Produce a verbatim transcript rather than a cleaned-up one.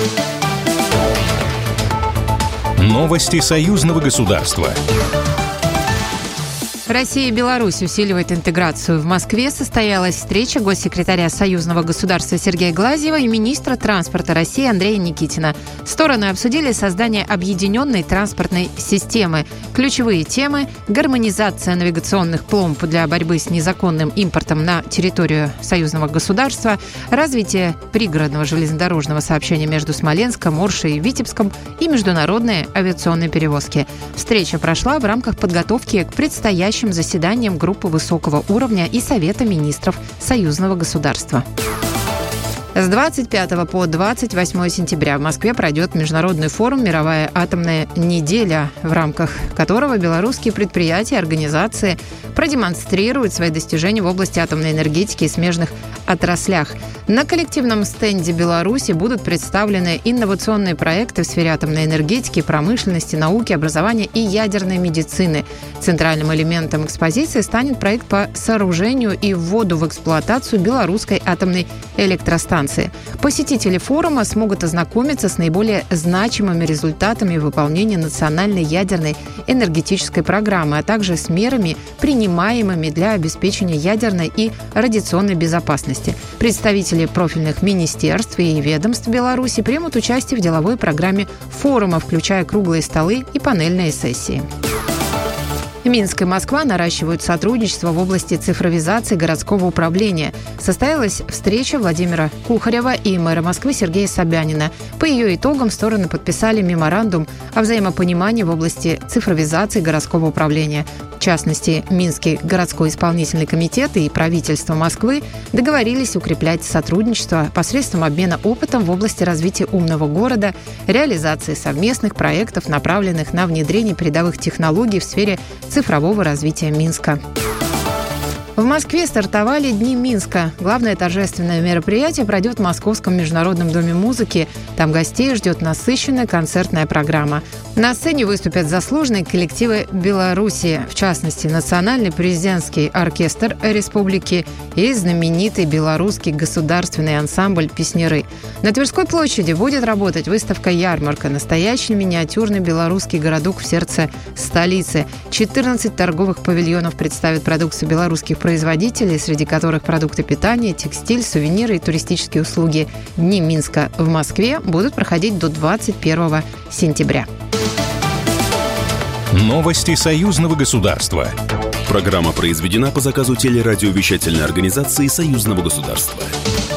Новости союзного государства. Россия и Беларусь усиливают интеграцию. В Москве состоялась встреча госсекретаря союзного государства Сергея Глазьева и министра транспорта России Андрея Никитина. Стороны обсудили создание объединенной транспортной системы. Ключевые темы – гармонизация навигационных пломб для борьбы с незаконным импортом на территорию союзного государства, развитие пригородного железнодорожного сообщения между Смоленском, Оршей и Витебском и международные авиационные перевозки. Встреча прошла в рамках подготовки к предстоящему заседанием группы высокого уровня и Совета министров союзного государства. С двадцать пятого по двадцать восьмое сентября в Москве пройдет международный форум «Мировая атомная неделя», в рамках которого белорусские предприятия и организации продемонстрируют свои достижения в области атомной энергетики и смежных отраслях. На коллективном стенде Беларуси будут представлены инновационные проекты в сфере атомной энергетики, промышленности, науки, образования и ядерной медицины. Центральным элементом экспозиции станет проект по сооружению и вводу в эксплуатацию белорусской атомной электростанции. Посетители форума смогут ознакомиться с наиболее значимыми результатами выполнения национальной ядерной энергетической программы, а также с мерами, принимаемыми для обеспечения ядерной и радиационной безопасности. Представители профильных министерств и ведомств Беларуси примут участие в деловой программе форума, включая круглые столы и панельные сессии. Минск и Москва наращивают сотрудничество в области цифровизации городского управления. Состоялась встреча Владимира Кухарева и мэра Москвы Сергея Собянина. По ее итогам стороны подписали меморандум о взаимопонимании в области цифровизации городского управления. В частности, Минский городской исполнительный комитет и правительство Москвы договорились укреплять сотрудничество посредством обмена опытом в области развития умного города, реализации совместных проектов, направленных на внедрение передовых технологий в сфере цифрового развития Минска. В Москве стартовали Дни Минска. Главное торжественное мероприятие пройдет в Московском международном доме музыки. Там гостей ждет насыщенная концертная программа. На сцене выступят заслуженные коллективы Беларуси, в частности, Национальный президентский оркестр республики и знаменитый белорусский государственный ансамбль «Песняры». На Тверской площади будет работать выставка-ярмарка, настоящий миниатюрный белорусский городок в сердце столицы. четырнадцать торговых павильонов представят продукцию белорусских производителей, среди которых продукты питания, текстиль, сувениры и туристические услуги. Дни Минска в Москве будут проходить до двадцать первого сентября. Новости союзного государства. Программа произведена по заказу телерадиовещательной организации союзного государства.